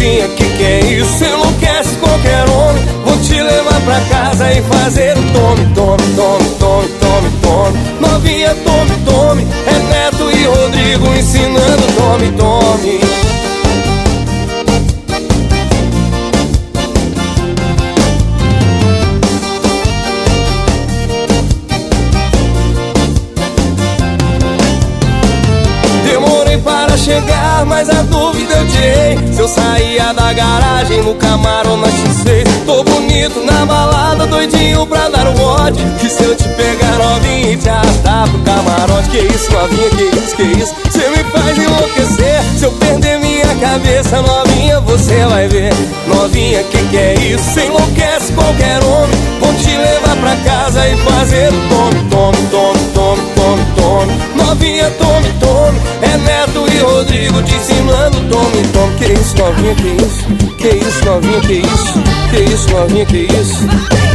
Novinha, que é isso? Enlouquece qualquer homem. Vou te levar pra casa e fazer um tome, tome, tome, tome, tome, tome. Novinha, tome, tome. É Neto e Rodrigo ensinando tome, tome. Chegar, mas a dúvida eu tirei. Se eu saía da garagem no Camaro na X6. Tô bonito na balada, doidinho pra dar o bote. Que se eu te pegar novinha e te arrastar pro camarote. Que isso, novinha, que isso, que isso? Cê me faz enlouquecer. Se eu perder minha cabeça, novinha, você vai ver. Novinha, que é isso? Cê enlouquece qualquer homem. Vou te levar pra casa e fazer o tome, tome, tome, tome, tome, tome. Novinha, tome, tome. É Neto e Rodrigo te ensinando tome, tome. Que isso, novinha, que isso? Que isso, novinha, que isso? Que isso, novinha, que isso?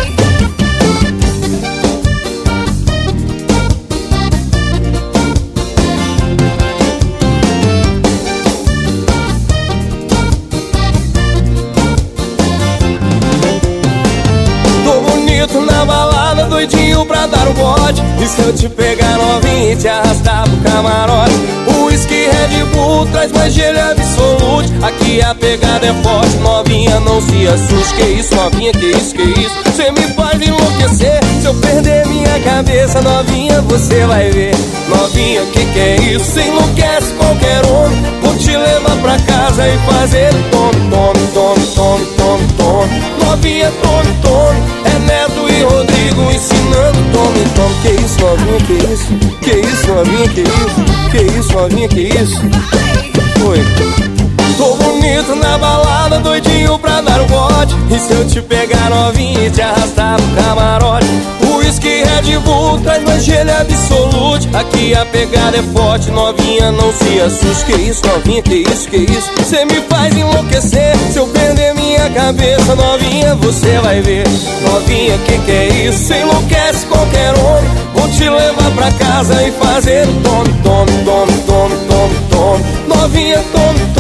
Tô bonito na balada, doidinho pra dar o bote. E se eu te pegar novinha e te arrastar pro camarote? O whisky Red Bull traz mais gelo absolute. Aqui a pegada é forte, novinha, não se assuste. Que isso, novinha, que isso, que isso? Cê me faz enlouquecer. Se eu perder minha cabeça, novinha, você vai ver. Novinha, que é isso? Cê enlouquece qualquer homem. Vou te levar pra casa e fazer tome, tome, tome, tome, tome, tome. Novinha, tome, tome. É Neto e Rodrigo ensinando tome, tome. Que isso, novinha, que isso? Que isso, novinha, que isso? Que isso, novinha, que isso? Foi. Tô bonito na balada, doidinho pra dar o bote. E se eu te pegar novinha e te arrastar pro camarote? O whisky Red Bull traz mais gelo absolute. Aqui a pegada é forte, novinha, não se assuste. Que isso, novinha, que isso, que isso? Cê me faz enlouquecer. Se eu perder minha cabeça, novinha, você vai ver. Novinha, que é isso? Cê enlouquece qualquer homem. Vou te levar pra casa e fazer o tome, tome, tome, tome, tome, tome. Novinha, tome, tome.